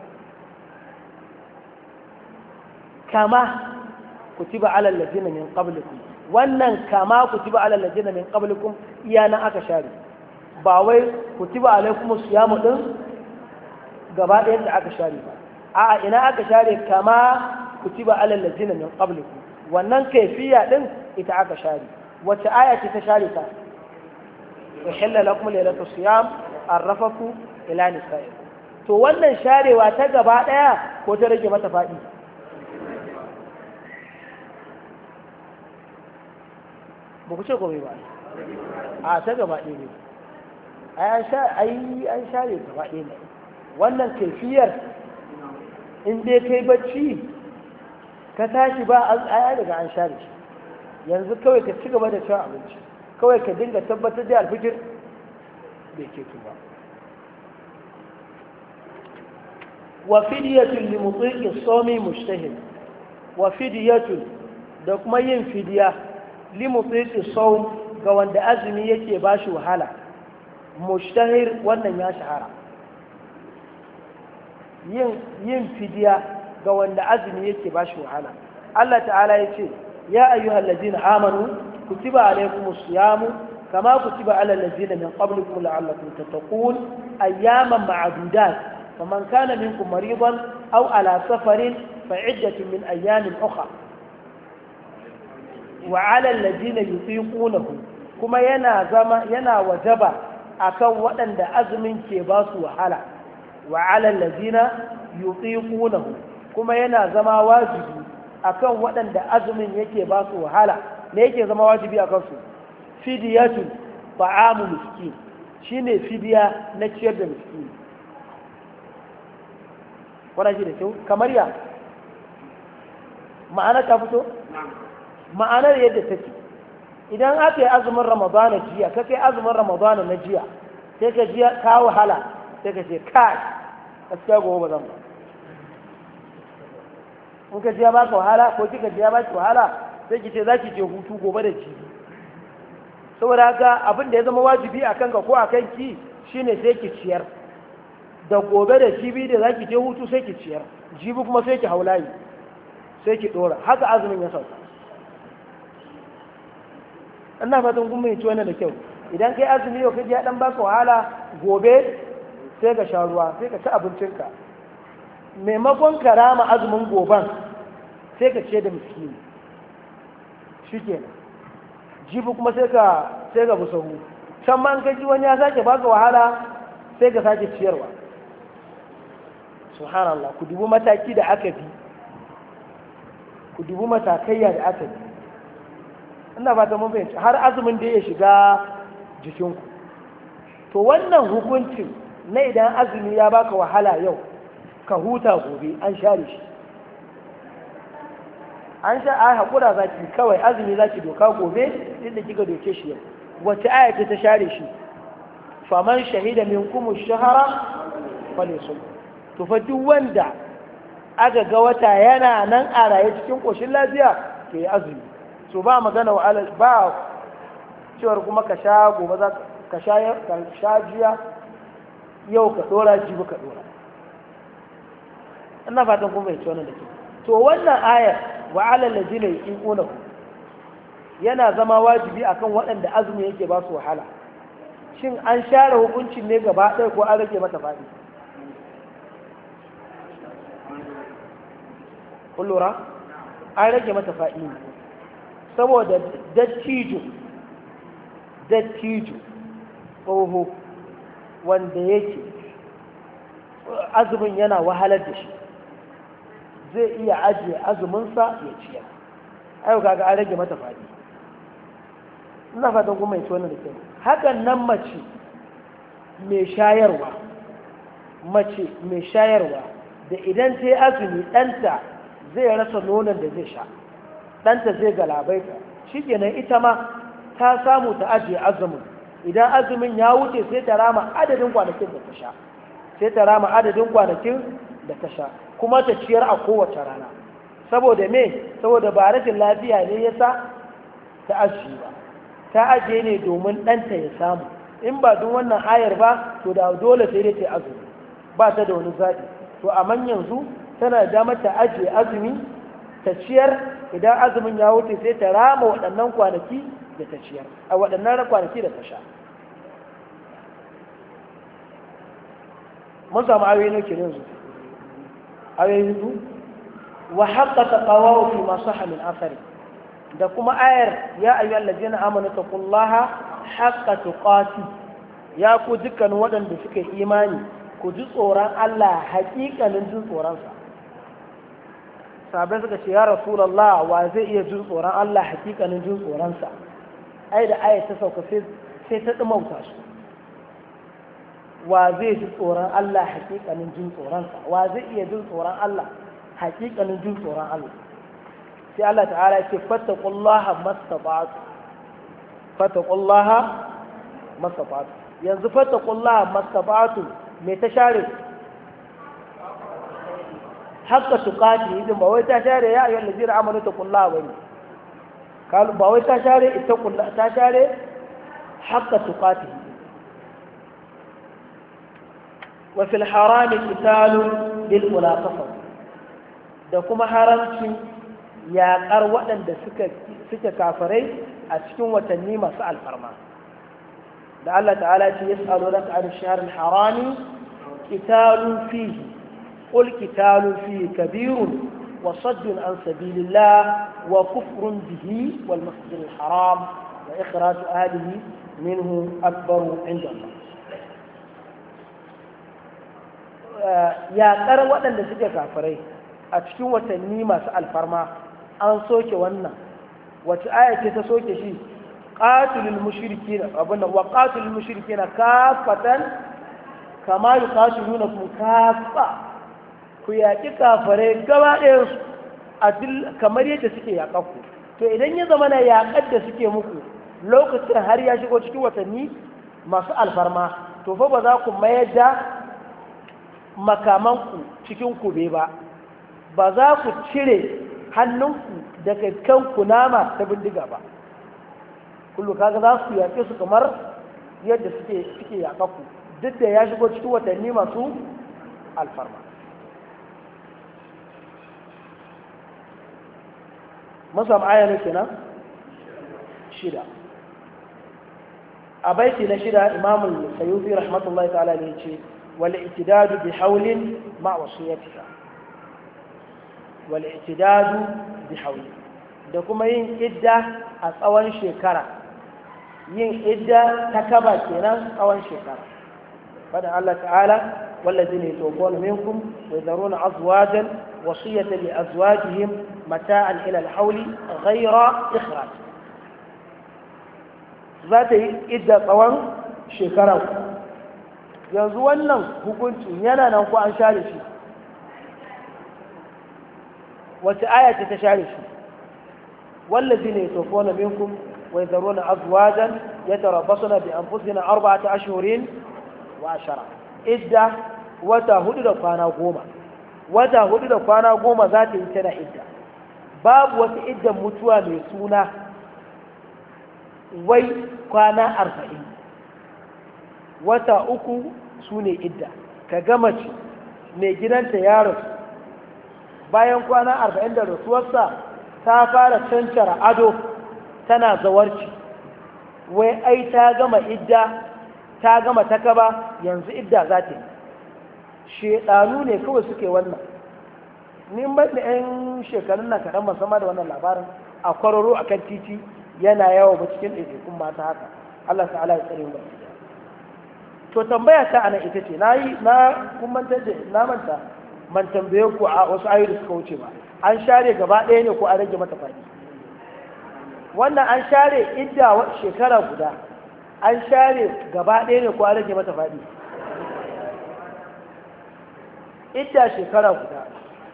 kama kutiba alal ladina min qablikum wannan kama kutiba alal ladina min qablikum iyana aka share ba wai kutiba alaikum siyamu din gaba ɗayan da aka share ba a'a ina aka share kama kutiba alal ladina min qablikum wannan kaifiya din ita aka share wace aya ce ta share ta uhilla lakum laylatu siyam arrafafu ila nisaikum to wannan sharewa ta gaba ɗaya ko ta rage mata faɗi ba ku ce komai ba a ta gaba ɗaya ne an share gaba ɗaya ne wannan kaifiyar in dai kai bacci ka tashi ba a daga an share shi yanzu kawai ka ci gaba da cin abinci kawai ka dinga tabbatar da alfijir bai ke ba wa fidiyatun li mutiqi sawmi mujtahid wa fidiyatun da kuma yin fidiya li mutiqi sawm ga wanda azumi yake bashi wahala mushtahir wannan ya shahara yin fidiya ga wanda azumi yake bashi wahala Allah ta'ala ya ce ya ayyuhal ladina amanu kutiba alaykumus siyamu kama kutiba alal ladina min qablikum la'allakum tattaqun ayyaman ma'dudat faman kana minkum maridan aw ala safarin fa'iddatun min ayyamin ukhra wa 'ala alladhina yutiqunahu kuma yana wajaba akan waɗanda azumin ke ba su wahala wa 'ala alladhina yutiqunahu kuma yana zama wajibi akan waɗanda azumin yake ba su wahala ne yake zama wajibi akan su fidiyatun ta'amu miskin shine fidiya na ciyar da miskin wannan shi da kyau kamar ya ma'ana ta fito ma'anar yadda take idan aka yi azumin ramadana jiya ka kai azumin ramadana na jiya sai ka jiya ka wahala sai ka ce kai gaskiya gobe ba zan ba in ka jiya baka wahala ko kika jiya baki wahala sai ki ce za ki je hutu gobe da jibi saboda haka abin da ya zama wajibi a kanka ko a kanki shine sai ki ciyar da gobe da jibi da za ki je hutu sai ki ciyar jibi kuma sai ki haulayi sai ki dora haka azumin ya sauka ina fatan kun mai wannan da kyau idan kai azumi yau kaji ya dan baka wahala gobe sai ka sha ruwa sai ka ci abincinka maimakon ka rama azumin goban sai ka ce da miskini shikenan jibi kuma sai ka busahu can ma an kaji wani ya sake baka wahala sai ka sake ciyarwa subhanallah ku dubi mataki da aka bi ku dubi matakaiya da aka bi ina fata mun fahimci har azumin da ya shiga jikinku to wannan hukuncin na idan azumi ya baka wahala yau ka huta gobe an share shi an sha ai hakura zaki kawai azumi zaki doka gobe inda kika doke shi yau wace aya ce ta share shi faman shahida minkum ash-shahra falyasum to fa duk wanda aka ga wata yana nan a raye cikin koshin lafiya to yi azumi so ba magana wa alal ba cewar kuma ka sha gobe za ka sha jiya yau ka dora jibi ka dora ina fatan kuma bai ci wannan da ke to wannan ayar wa alal ladina yuqunahu yana zama wajibi akan waɗanda azumi yake ba su wahala shin an share hukuncin ne gaba ɗaya ko an rage mata faɗi kun lura an rage mata faɗi ne saboda dattijo tsoho wanda yake azumin yana wahalar da shi zai iya ajiye azuminsa ya ciyar ayo kaga an rage mata faɗi ina fatan kuma mai wannan da kyau hakan nan mace mai shayarwa da idan ta yi azumi ɗanta zai rasa nonon da zai sha ɗanta zai galabaita shi kenan ita ma ta samu ta ajiye azumin idan azumin ya wuce sai ta rama adadin kwanakin da ta sha da ta sha kuma ta ciyar a kowace rana saboda saboda ba rashin lafiya ne yasa ta ajiye ba ta ajiye ne domin ɗanta ya samu in ba don wannan ayar ba to da dole sai dai ta azumi ba ta da wani zaɓi to amma yanzu tana da damar ta ajiye azumi ta ciyar idan azumin ya wuce sai ta rama waɗannan kwanaki da ta ciyar a waɗannan kwanaki da ta sha mun samu ayoyi ne ke yanzu ayoyi hudu wa haqqa taqawahu fi ma sahha min athari da kuma ayar ya ayyuhal ladina amanu taqullaha haqqa tuqati ya ku dukkanin waɗanda suka imani ku ji tsoron Allah haƙiƙanin jin tsoronsa sabai suka ce ya rasulullah wa zai iya jin tsoron Allah haƙiƙanin jin tsoronsa ai da ayar ta sauka sai ta dumauta su wa zai ji tsoron Allah haƙiƙanin jin tsoronsa wa zai iya jin tsoron Allah haƙiƙanin jin tsoron Allah sai Allah ta'ala ya ce fattaqullaha mastata'tu yanzu fattaqullaha mastata'tu me ta share haqqa tuqati idan ba wai ta share ya ayyuhal ladina amanu taqullaha bane ba wai ta share ittaqullaha ta share haqqa tuqati wa fil harami qitalun bil mulaqafa da kuma haramcin yaƙar waɗanda suke kafirai a cikin watanni masu alfarma da Allah ta'ala ce ya tsaro na ta'ar shaharar harami qitalun fihi qul qitalun fihi kabirun wa saddun an sabilillah wa kufrun bihi wal masjidil haram wa ikhraju ahlihi minhu akbaru inda Allah yaƙar waɗanda suke kafirai a cikin watanni masu alfarma an soke wannan wace aya ce ta soke shi qatilul mushrikin abinda wa qatilul mushrikin kafatan kama yuqatilunakum kafa ku yaki kafare gaba ɗayan su kamar yadda suke yaƙaku to idan ya zama na yaƙar da suke muku lokacin har ya shigo cikin watanni masu alfarma to fa ba za ku mayar da makamanku cikin kube ba za ku cire hannunku daga kan kunama ta bindiga ba kullu kaga za su yaƙe su kamar yadda suke yaƙa ku duk da ya shigo cikin watanni masu alfarma masu aya ne kenan shida a baiti na shida imamul sayyufi rahmatullahi ta'ala ne ce wal itidadu bi haulin ma wasiyatiha wal'itidadu bi hauli da kuma yin idda a tsawon shekara yin idda ta kaba kenan tsawon shekara fadin Allah ta'ala wallazi ne tofon minkum wa zaruna azwajan wasiyatan li azwajihim mata'an ila al-hawli ghayra ikhraj za ta yi idda tsawon shekara yanzu wannan hukuncin yana nan ko an share shi wace aya ce ta share shi wallazina yatawaffawna minkum wa yadharuna azwajan yatarabbasuna bi anfusihim arba'ata ashhurin wa ashara idda wata hudu da kwana goma wata hudu da kwana goma za ta yi tana idda babu wata iddan mutuwa mai suna wai kwana 40 wata uku su ne idda ka gama ce mai gidanta ya rasu bayan kwana 40 da rasuwarsa ta fara cancara ado tana zawarci wai ai ta gama idda ta gama takaba yanzu idda za ta yi shedanu ne kawai suke wannan ni ban da 'yan shekarun na kaɗan musamman da wannan labarin a kwararo a kan titi yana yawo ba cikin ɗaiɗaikun mata haka Allah ta'ala ya tsare mu to tambaya ta anan ita ce na manta ban tambaye ku a wasu ayoyi da suka wuce ba an share gaba ɗaya ne ko an rage mata fadi wannan an share idda shekara guda an share gaba ɗaya ne ko an rage mata fadi idda shekara guda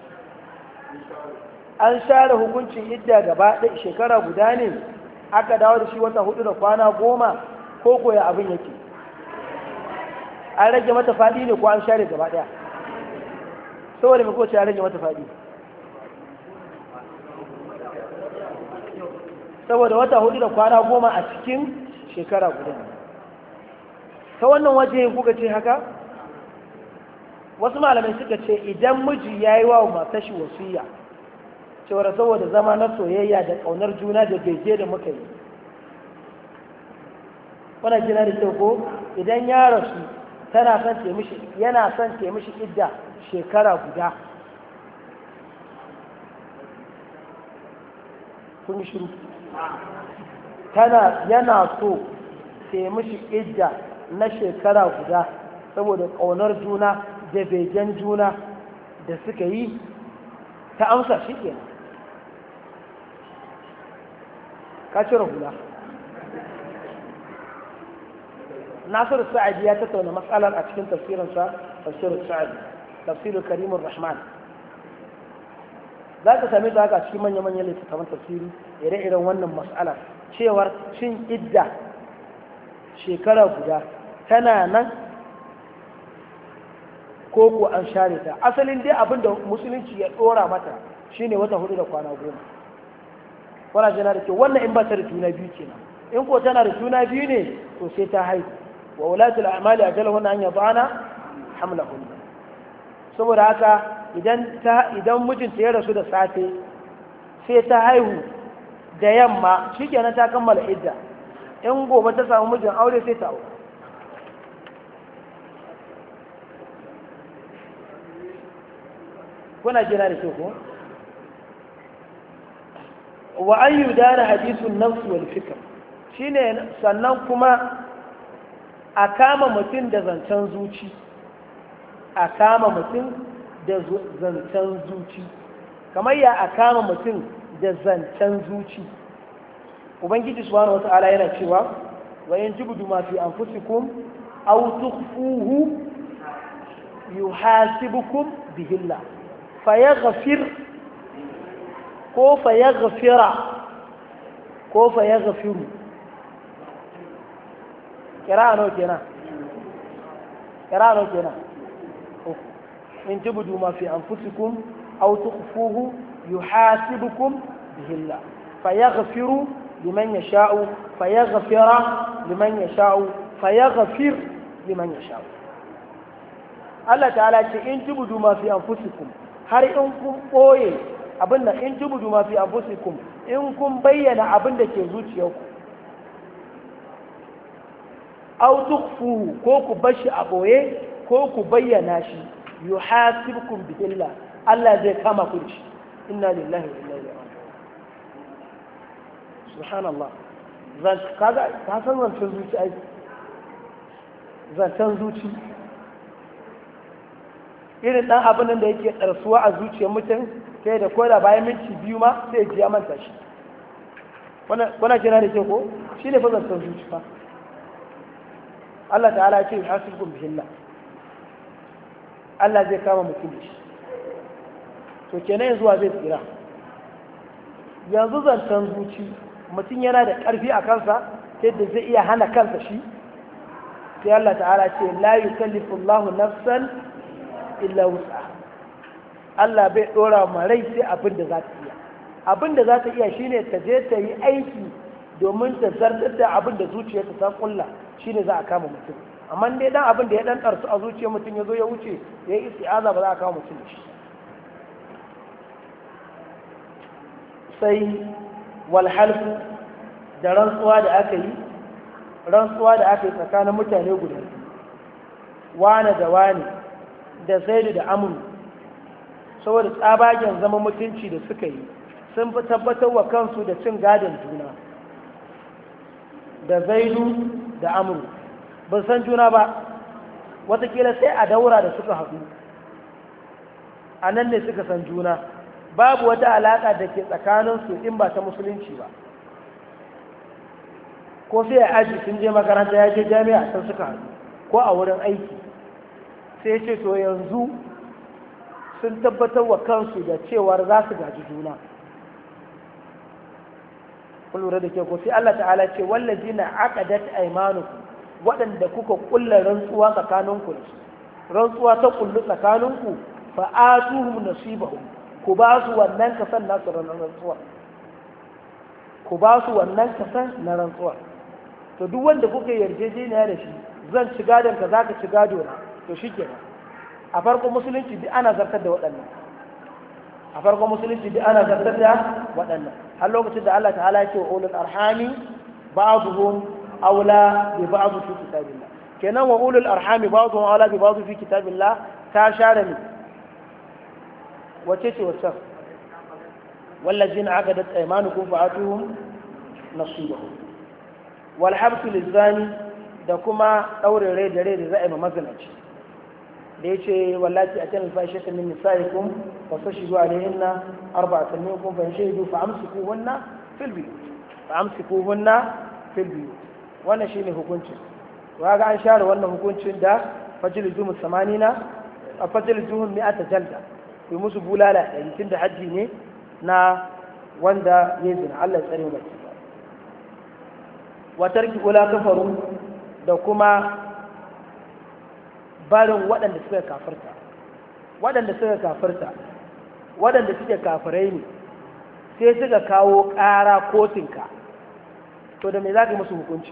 an share hukuncin idda gaba ɗaya shekara guda ne aka dawo da shi wata hudu da kwana goma ko koya abin yake an rage mata faɗi ne ko an share gaba ɗaya saboda mai kowace an rage mata faɗi saboda wata hudu da kwana goma a cikin shekara guda ta wannan waje kuka ce haka wasu malamai suka ce idan miji ya yi wa matashi wasiya cewar saboda zama na soyayya da ƙaunar juna da bege da muka yi wana jina da kyau ko idan ya rasu tana son taimishi yana son taimishi idda shekara guda kun shiru yana so taimishi idda na shekara guda saboda ƙaunar juna da begen juna da suka yi ta amsa shi ke ka cire hula nasiru sa'adi ya tattauna matsalar a cikin tafsirinsa tafsirin sa'adi tafsirin karimun rahman za ka same ta haka a cikin manya-manyan littattafan tafsiri ire-iren wannan matsalar cewar shin idda shekara guda tana nan ko ko an share ta asalin dai abin da musulunci ya dora mata shine wata hudu da kwana goma wana jana da ke wannan in ba ta da juna biyu kenan in ko tana da juna biyu ne to sai ta haihu wa wulatul a'mali ajalahun an yadana hamlahun saboda haka idan mijinta ya rasu da safe sai ta haihu da yamma shikenan ta kammala idda in gobe ta samu mijin aure sai ta aure kuna jira da ke ko wa an yudana hadithun nafs wal fikr shine sannan kuma a kama mutum da zancen zuci a kama mutum da zancen zuci kamar ya a kama mutum da zancen zuci ubangiji subhanahu wata'ala yana cewa wa in tubdu ma fi anfusikum aw tukhfuhu yuhasibukum bihillah fayaghfir ko fayaghfira ko fayaghfiru kira no kenan in tubdu ma fi anfusikum aw tukhfuhu yuhasibukum bihillah fayaghfiru liman yasha'u fayaghfira liman yasha'u fayaghfir liman yasha'u Allah ta'ala ce in tubdu ma fi anfusikum har in kun boye abinda in tubdu ma fi anfusikum in kun bayyana abinda ke zuciyarku aw tukhfuhu ko ku bashi a boye ko ku bayyana shi yuhasibukum bihillah Allah zai kama ku da shi inna lillahi wa inna ilaihi raji'un subhanallah kaga ka san zancen zuci ai zancen zuci irin dan abin da yake ɗarsuwa a zuciyar mutum sai da koda bayan minti biyu ma sai ji ya manta shi kuna kira da ke ko shi ne fa zancen zuci fa Allah ta'ala ya ce yuhasibukum bihillah Allah zai kama mutum da shi to kenan yanzu wa zai tsira yanzu zancen zuci mutum yana da ƙarfi a kansa yadda zai iya hana kansa shi sai Allah ta'ala ce la yukallifu Allahu nafsan illa wus'aha Allah bai dora ma rai sai abin da za ta iya abin da za ta iya shine ta je ta yi aiki domin ta zartar da abin da zuciyarta ta kulla shine za a kama mutum amma dai dan abin da ya dan karsu a zuciyar mutum ya zo ya wuce ya yi isti'aza ba za a kama mutum da shi sai walhalfu da rantsuwa da aka yi tsakanin mutane guda wane da wane da zaidu da amuru saboda tsabagen zama mutunci da suka yi sun fi tabbatar wa kansu da cin gadon juna da zaidu da amuru ba san juna ba watakila sai a daura da suka haɗu a nan ne suka san juna babu wata alaƙa da ke tsakaninsu in ba ta musulunci ba ko sai a aji sun je makaranta ya je jami'a sun suka haɗu ko a wurin aiki sai ce to yanzu sun tabbatar wa kansu da cewar za su gaji juna kun lura da ke ko sai Allah ta'ala ce wallazi na aqadat aymanukum waɗanda kuka kulla rantsuwa tsakaninku da su rantsuwa ta kullu tsakaninku fa atuhum nasibahum ku ba su wannan kasan nasu na rantsuwa ku ba su wannan kasan na rantsuwa to duk wanda kuka yarjejeniya da shi zan ci gadon ka zaka ci gado na to shikenan a farkon musulunci duk ana zartar da waɗannan har lokacin da Allah ta'ala ya ce wa ulul arhami ba'dhum aula bi ba'd fi kitabillah kenan wa ulul arhami ba'dhum aula bi ba'd fi kitabillah ta share ne wace ce wacce wallazina aqadat aymanukum fa'atuhum nasibahum wal habsu lizani da kuma daure rai da rai da za'a yi mazinaci da yace wallahi atan alfashata min nisaikum fa tashidu alayhinna arba'atan minkum fa yashidu fa amsikuhunna fil biyut wannan shine hukunci kaga an share wannan hukuncin da fajlidu musamanina a fajlidu mi'ata jalda yi musu bulala ɗari tun da hajji ne na wanda ya zina Allah ya tsare mu baki wa tarki ula kafaru da kuma barin waɗanda suka kafirta waɗanda suke kafirai ne sai suka kawo ƙara kotinka to da me za ka yi musu hukunci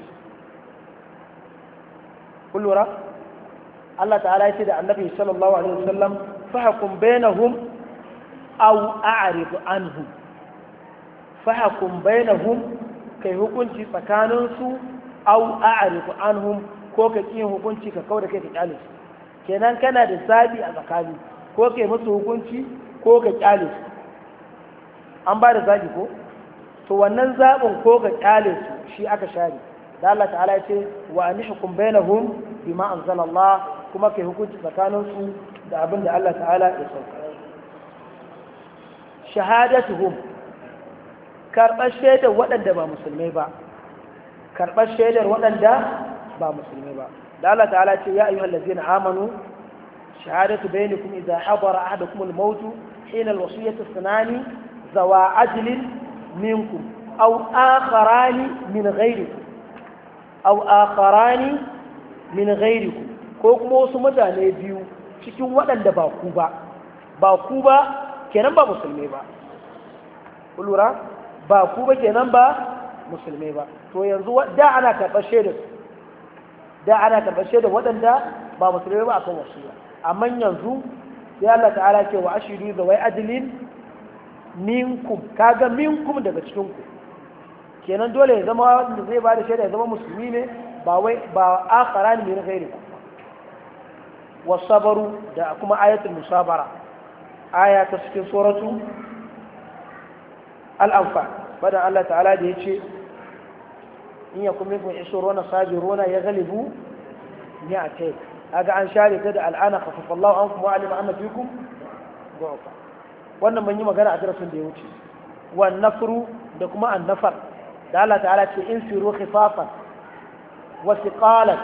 kun lura Allah ta'ala ya ce da annabi sallallahu alaihi wasallam fahkum bainahum aw a'rid anhum fahkum bainahum kai hukunci tsakanin su aw a'rid anhum ko ka ki hukunci ka kauda kai ka kyale su kenan kana da zabi a tsakani ko kai musu hukunci ko ka kyale su an ba da zabi ko to wannan zabin ko ka kyale su shi aka share da Allah ta'ala ya ce wa anihkum bainahum bima anzala Allah kuma kai hukunci tsakanin su da abin da Allah ta'ala ya sauka shahadatuhum karɓar shaidar waɗanda ba musulmai ba da Allah ta'ala ce ya ayyuhal ladzina amanu shahadatu bainakum idza hadara ahadakum al-maut hina al-wasiyati ithnani zawa ajlin minkum aw akharani min ghayrikum ko kuma wasu mutane biyu cikin waɗanda ba ku ba kenan ba musulmai ba kulura ba ku ba kenan ba musulmai ba to yanzu da ana karɓar shaidar waɗanda ba musulmai ba akan wasiya amma yanzu sai Allah ta'ala ce wa ashidu da wai adilin minkum kaga minkum daga cikin ku kenan dole ya zama wanda zai ba da shaida ya zama musulmi ne ba akharani min ghairikum wasabaru da kuma ayatul musabara aya ta cikin suratu al-anfal badan Allah ta'ala da yace in yakum minkum 20 sabiruna yaghlibu mi'atayn aga an share ta da al'ana khaffafa Allahu ankum wa alima anna fikum du'afa wannan mun yi magana a darasin da ya wuce wan nafru da kuma an-nafar da Allah ta'ala ce infiru khifafan wa thiqalan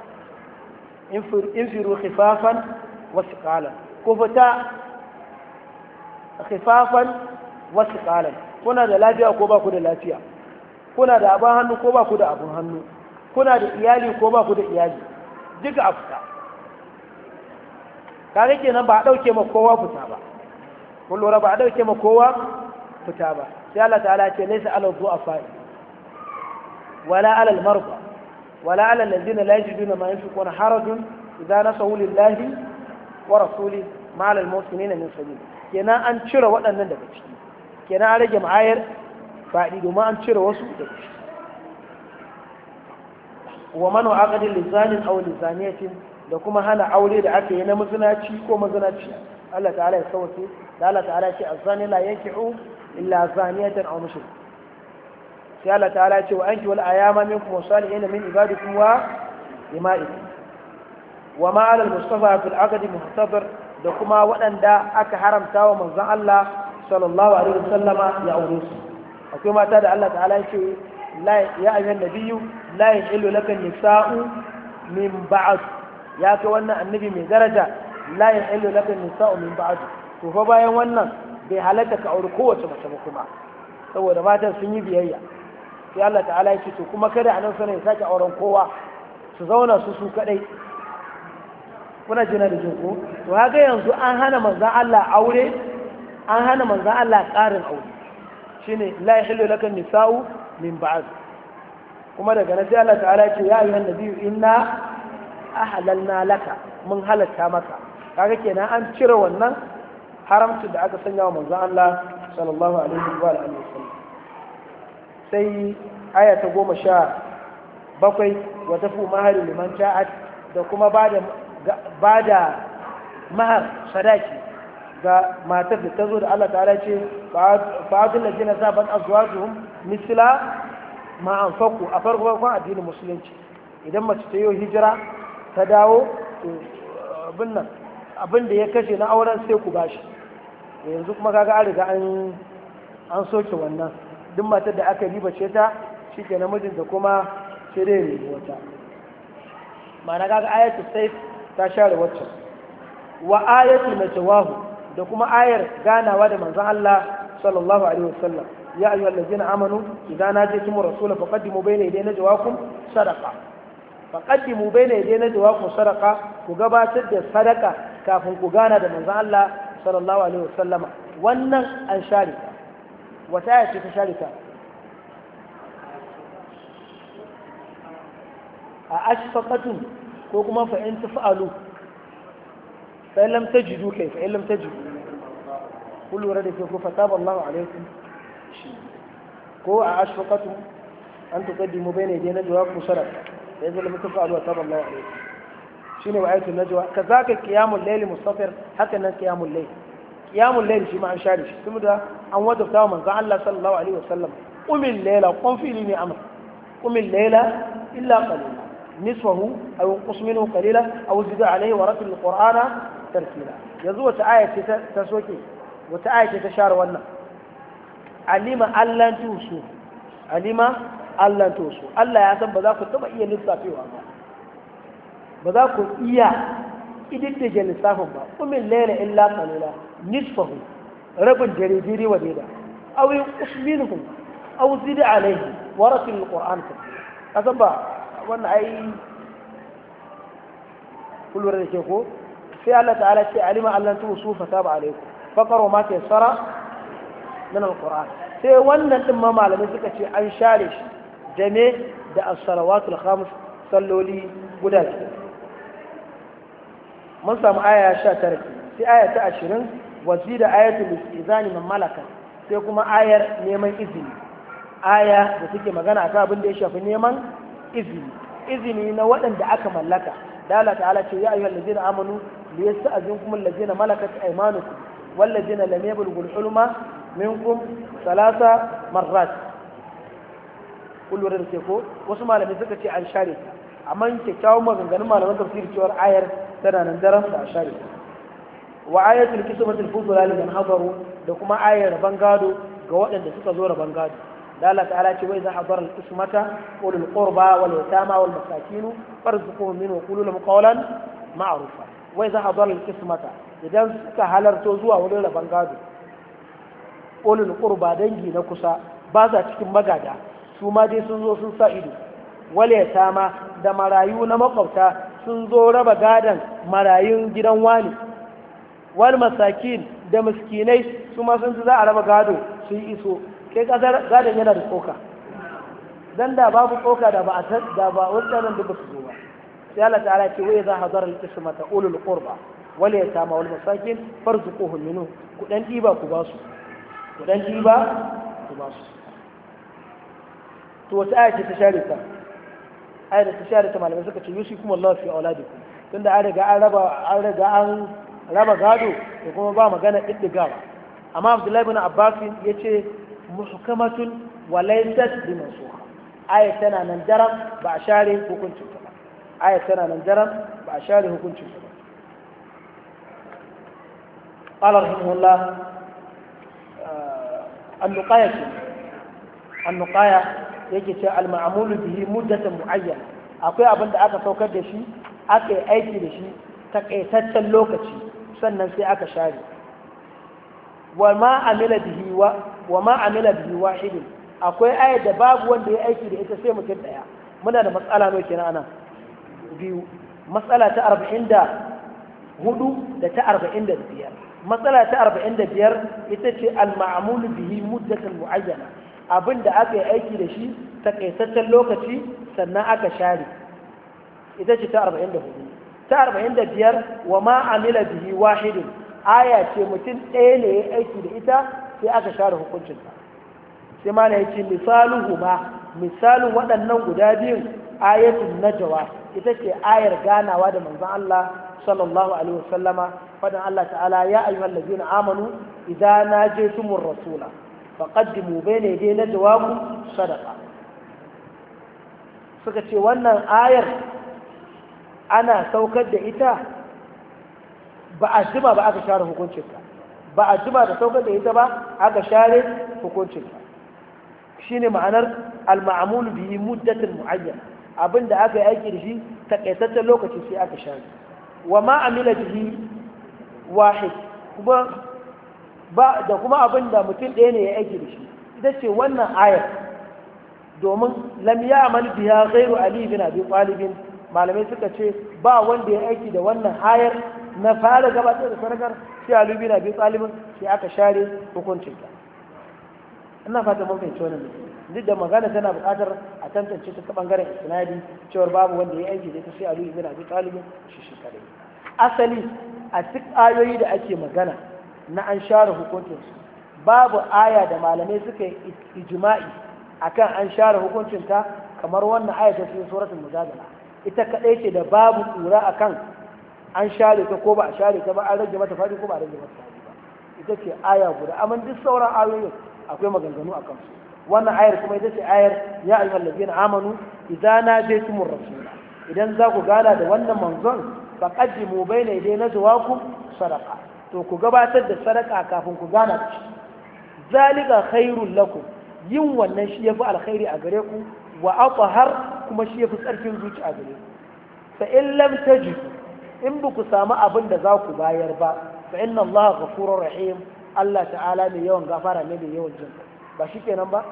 infiru khifafan wa thiqalan ku fita khifafan wa thiqalan kuna da lafiya ko ba ku da lafiya, kuna da abin hannu ko ba ku da abin hannu, kuna da iyali ko ba ku da iyali, duka a fita. kare kenan ba a ɗauke ma kowa fita ba, kun lura ba a ɗauke ma kowa fita ba. sai Allah ta'ala ce laysa alal du'afa wala alal marda wala alal ladina la yajiduna ma yunfiquna harajun idza nasahu lillahi wa rasuli ma alal muhsinina min sabil. kenan an cire waɗannan daga ciki, kenan an rage ma'ayar faɗi domin an cire wasu daga ciki. wa man aqada lizanin aw lizaniyatin, da kuma hana aure da aka yi na mazinaci ko mazinaci. Allah ta'ala ya sauke da Allah ta'ala ya ce azani la yankihu illa zaniyatan aw mushrik. sai Allah ta'ala ya ce wa anki wal ayama minkum wasalihin min ibadikum wa ima'ikum. wa ma 'ala al-mustafa fil aqdi muhtabar, da kuma waɗanda aka haramta wa manzon Allah sallallahu alaihi wasallama ya aure su. akwai mata da Allah ta'ala ya ce ya ayyuhan nabiyyu la yahillu laka nisa'u min ba'd, ya kai wannan annabi mai daraja la yahillu laka nisa'u min ba'd. to fa bayan wannan bai halatta ka aure kowace mace ba kuma, saboda matan sun yi biyayya. sai Allah ta'ala ya ce to kuma kada a nan sanin sake auren kowa, su zauna su kadai. kuna jina da jin ko? to haka yanzu an hana manzan Allah aure, an hana manzan Allah ƙarin aure, shine la yahillu laka nisa'u min ba'd. kuma daga nan sai Allah ta'ala ya ce ya ayyuhan nabiyyu inna ahlalna laka, mun halatta maka. kaga kenan an cire wannan haramci da aka sanya wa manzon Allah sallallahu alaihi wa alihi wasallam. sai aya ta 17 wa tafu mahari liman ja'at, da kuma bada mahar sadaki ga matar da ta zo da Allah ta'ala ce fa'adul ladina sabat azwajuhum misla ma anfaqu a farkon addinin musulunci. idan mace ta yi hijira ta dawo abin da ya kashe na auren sai ku bashi. yanzu kuma kaga an riga an soke wannan, duk matar da aka riba ce ta shi ke namijinta kuma sai dai riba wata. ma'ana kaga ayatul sayf ta share waccan. wa ayatul najwahu, da kuma ayar ganawa da manzon Allah sallallahu alaihi wasallam. ya ayyuhal ladzina amanu idza najaytum rasula faqaddimu bayna yaday najwakum sadaqa. faqaddimu bayna yaday najwakum sadaqa, ku gabatar da sadaka kafin ku gana da manzon Allah sallallahu alaihi wasallama. wannan an share ta. wata aya ce ta share ta? a ashfaqatum, ko kuma fa in tafa'alu fa in lam tajidu kai fa in lam tajidu, kullu rada ke ko fataba Allahu alaikum. ko a ashfaqatum an tuqaddimu bayna yaday najwaakum sadaqa fa in lam tafa'alu fataba Allahu alaikum. shine wa ayatul najwa. kazaka qiyamul layl mustafir, haka nan qiyamul layl. qiyamul layl shi ma an share shi saboda an wadata wa manzon Allah sallallahu alaihi wasallam qumil layla, qum fi ni amr, qumil layla illa qalila nisfahu aw inqus minhu qalila aw zid alayhi wa ratil qur'ana tartila. yanzu wata aya ce ta soke, wata aya ce ta share wannan? alima allan tusu, alima allan tusu. Allah ya san ba za ku taba iya lissafewa ba za ku iya ididdige lissafin ba. kumin laila illa qalila nisfahu, rabin jaridiri wa daida, aw yunqus minhu aw zid alayhi wa ratil qur'an tartila. kasan ba wannan ai kullu da ke ko? sai Allah ta'ala ce alima allan tusu fataba alaykum faqaru ma tayassara min alquran. sai wannan din ma malamai suka ce an share shi da me da as-salawatul khams, salloli guda biyar. mun samu aya 19, sai aya ta 20 wazida ayatul istizani man malaka, sai kuma ayar neman izini, aya da take magana akan abin da ya shafi neman izini na waɗanda aka mallaka. da Allah ta'ala ce ya ayyuhal ladina amanu liyasta'zinkum alladhina malakat aymanukum wal ladina lam yablughul hulma minkum thalatha marrat. kullu da ke ko wasu malamai suka ce an share ta, amma kyakkyawan maganganun malaman tafsiri cewar ayar tana nan daren a share ta. wa ayatul qismatil fudula liman hadaru, da kuma ayar bangado ga waɗanda suka zo da bangado. da Allah ta'ala ce wai za hadara al-qismata ulul qurba wal yatama wal masakin farzuquhum minhu qulu lahum qawlan ma'rufa. wai za hadara al-qismata, idan suka halarto zuwa wurin rabon gado, ulul qurba dangi na kusa ba sa cikin magada su ma dai sun zo sun sa ido wale yatama da marayu na makwabta sun zo raba gadan marayun gidan wani wal masakin da miskinai su ma sun za a raba gado sun iso kai kasar gadon yana da tsoka dan da babu tsoka da ba wannan da ba su zo ba sai Allah ta'ala ce wai za hadar al-qismata ulul qurba wal yatama wal masakin farzuquhum minhu ku dan diba ku ba su ku dan diba ku ba su to wata aya ce ta share ta aya da ta share ta malamai suka ce yusikum Allah fi auladikum tunda an riga an raba gado da kuma ba magana diddigawa amma Abdullahi ibn Abbas yace muhkamatun wa laysat bi mansukha aya tana nan daram ba a share hukuncin ta ba aya tana nan daram ba a share hukuncin ta ba قال رحمه الله النقاية yake ce al-ma'mulu bihi muddatan muayyana akwai abin da aka saukar da shi aka yi aiki da shi takaitaccen lokaci sannan sai aka share wa ma amila bihi wahidin akwai ayat da babu wanda ya aiki da ita sai mutum daya muna da matsala nawa kenan anan biyu matsala ta 44 da ta 45 matsala ta 45 ita ce al-ma'mulu bihi muddatan muayyana abin da aka yi aiki da shi takaitaccen lokaci sannan aka share ita ce ta 44 ta 45 wa ma amila bihi wahidin aya ce mutum ɗaya ne ya aiki da ita sai aka share hukuncinta sai ma na yace misalin waɗannan guda biyun ayatul najwa ita ce ayar ganawa da manzon Allah sallallahu alaihi wasallama fadan Allah ta'ala ya ayyuhallazina amanu idza najaytumur rasula faƙaddimu bai ne dai na jawabu sadaka suka ce wannan ayar ana saukar da ita ba a jima ba aka share hukuncinta ba a jima da saukar da ita ba aka share hukuncinta shi ne ma'anar al-ma'amulu bihi muddatin mu'ayyana abinda aka yi aiki da shi takaitaccen lokaci sai aka share wa ma amila bihi wahid kuma ba da kuma abin da mutum ɗaya ne ya aiki da shi ita ce wannan ayar domin lam ya amal biya ghairu ali bin abi talib malamai suka ce ba wanda ya aiki da wannan ayar na fara gabatar da sadakar sai ali bin abi talib sai aka share hukuncin ta ina fata mun fahimci wannan duk da magana tana buƙatar a tantance ta bangaren isnadi cewar babu wanda ya aiki da ita sai ali bin abi talib shi kadai asali a duk ayoyi da ake magana na an share hukuncinsu babu aya da malamai suka yi ijma'i akan an share hukuncinta kamar wannan aya ta cikin suratul mujadala ita kadai ce da babu tsura akan an share ta ko ba a share ta ba an rage mata fadi ko ba a rage mata fadi ba ita ce aya guda amma duk sauran ayoyin akwai maganganu akan su wannan ayar kuma ita ce ayar ya ayyuhal ladina amanu idza najaytumur rasula idan za ku gana da wannan manzon faqaddimu bayna yaday najwakum sadaqa to ku gabatar da sadaka kafin ku gana da shi zalika khairul lakum yin wannan shi yafi alkhairi a gare ku wa athhar kuma shi yafi tsarkin zuci a gare ku fa in lam tajidu in ba ku samu abin da za ku bayar ba fa inna Allah ghafurur rahim Allah ta'ala mai yawan gafara ne da yawan jin ba shikenan ba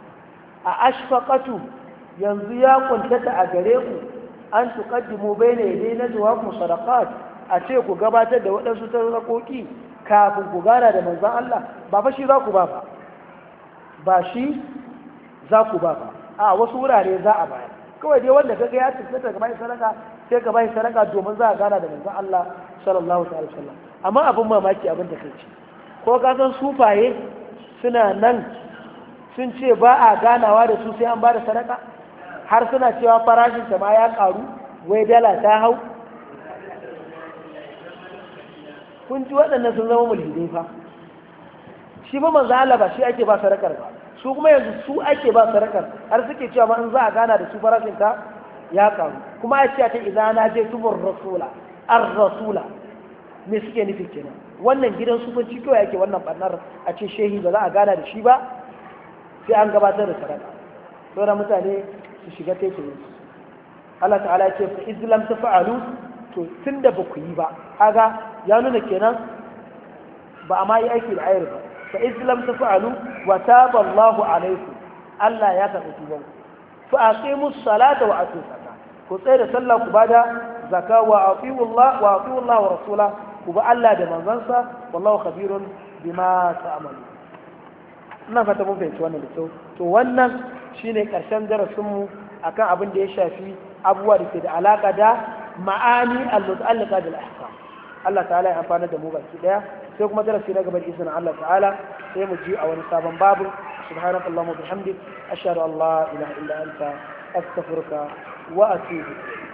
a ashfaqatu yanzu ya kuntata a gare ku an tuqaddimu bayna yaday najwaakum sadaqat a ce ku gabatar da waɗansu sadakoki kafin ku gana da manzon Allah ba fa shi za ku ba ba shi za ku ba a wasu wurare za a bayar kawai dai wanda kaga ya tabbata ga bai sadaka sai ka bai sadaka domin za a gana da manzon Allah sallallahu alaihi wasallam amma abin mamaki abin da kai ce ko ka san sufaye suna nan sun ce ba a ganawa da su sai an ba da sadaka har suna cewa farashin ta ma ya karu wai dala ta hau kun ji waɗannan sun zama mulhidai fa shi ba manzo Allah ba shi ake ba sadakar ba su kuma yanzu su ake ba sadakar har suke cewa ma in za a gana da su farashin ta ya karu kuma ya ce ta idza na je tumur rasula ar-rasula me suke nufi kenan wannan gidan sufanci kawai yake wannan barnar a ce shehi ba za a gana da shi ba sai an gabatar da sadaka sauran mutane su shiga taitayin su Allah ta'ala ya ce fa islam ta fa'alu to tunda ba ku yi ba kaga ya nuna kenan ba a ma yi aiki da ayar ba fa islam tafa'alu wa taba Allahu alaikum Allah ya karɓi tuban fa aqimus salata wa atu zakata ku tsaya da sallah ku bada zakka wa atiu Allah wa rasula ku ba Allah da manzansa wallahu khabirun bima ta'malu ina fata mun fahimci wannan da kyau to wannan shine karshen darasin mu akan abin da ya shafi abubuwa da ke da alaka da ma'ani al-muta'alliqa bil ahkam Allah ta'ala ya amfana da mu baki daya sai kuma darasi na gaba da izinin Allah ta'ala sai mu ji a wani sabon babu subhanakallahumma bihamdik ashhadu an la ilaha illa anta astaghfiruka wa atubu